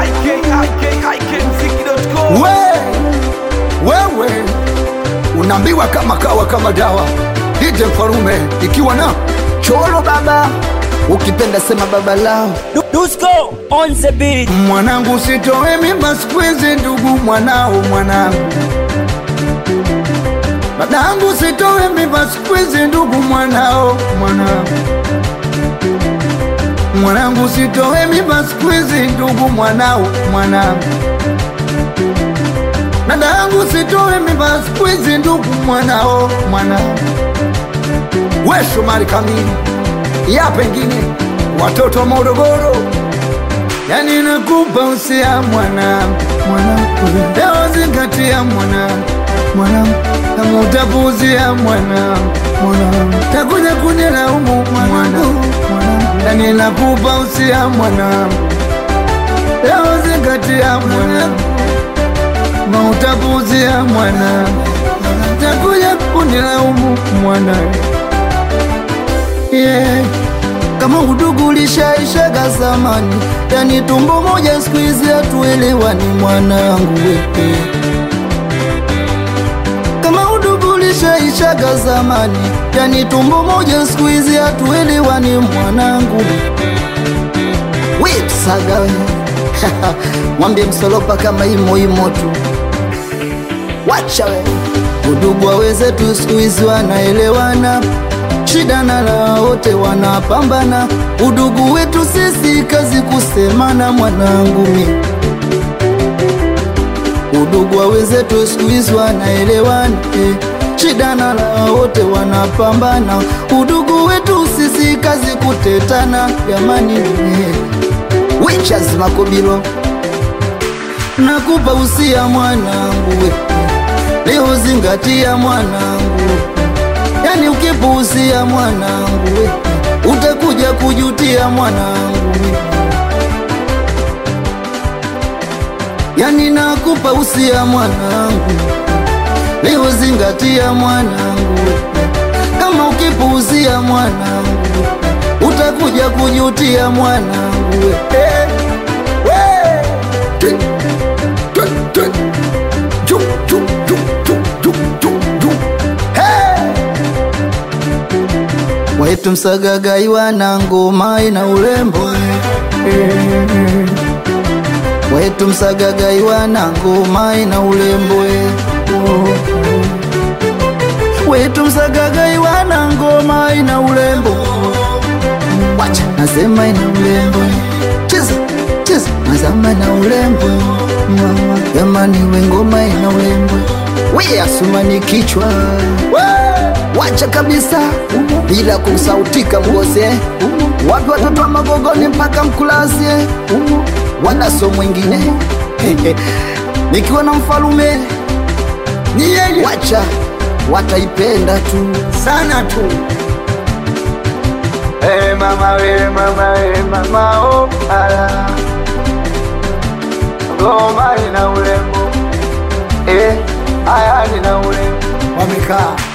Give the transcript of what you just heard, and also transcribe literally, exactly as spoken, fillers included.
I K I K I K mziki dot com. We, wewe unaambiwa kama kawa kama dawa. D J Mfarume ikiwa na Cholo baba, ukipenda sema baba lao. Dusko on the beat. Mwanangu sitoe mimba squeeze ndugu mwanao mwanangu. Badangu sitoe mimba squeeze ndugu mwanao mwanangu. Mwanangu sitoe mimba squeeze ndugu mwanao mwanangu. Badangu sitoe mimba squeeze ndugu mwanao mwanangu. We Shomari kamili ya pengine watoto wa Morogoro, yani nakupa usia mwanangu mwanangu, leo zingatia mwanangu mwanangu, kama utapuzia mwanangu mwanangu, takuja kunilaumu mwanangu mwanangu, yani nakupa usia mwanangu, leo zingatia mwanangu, kama utapuzia mwanangu, takuja kunilaumu mwanangu. Yeah. Kama udugu ulishaishaga zamani, yani tumbo moja siku hizi hatuelewani mwanangu wewe. Kama udugu ulishaishaga zamani, yani tumbo moja siku hizi hatuelewani mwanangu. Wewe saga wewe. Mwambie Msolopa kama imo imo tu. Wacha wewe. Udugu waweze tu siku hizi wanaelewana. Shida na la wote wanapambana. Udugu wetu sisi kazi kusemana mwanangu mi. Udugu waweze tu siku hizi wanaelewana. Shida na la wote wanapambana. Udugu wetu sisi kazi kutetana jamani. Wechaz Makobilo, nakupa usia mwanangu we, leo zingatia mwanangu, yani ukipuuzia mwanangu we, utakuja kujutia mwanangu we. Yani nakupa usia mwanangu, leo zingatia mwanangu we, kama ukipuuzia mwanangu we, utakuja kujutia mwanangu we. Hey, hey. Tui, tui, tui. Ju, ju, ju, ju, ju, ju, ju. Hey. Wetu Msagagai wana ngoma ina urembo. Wetu Msagagai wana ngoma ina urembo. Wetu Msagagai wana ngoma ina urembo. Wacha nasema ina urembo. Cheza, cheza, nasema ina urembo. Mama, jamani we ngoma ina urembo. We Asumani kichwa. Wacha kabisa bila kusautika mgose. Wapi watoto wa Magogoni mpaka Mkulazi, wanaso mwingine. Nikiwa na Mfarume ni yeye, wacha wataipenda tu sana tu. Hey mama we mama we mama oh ala, ngoma ina urembo. Eh, aya ina urembo. Wamekaa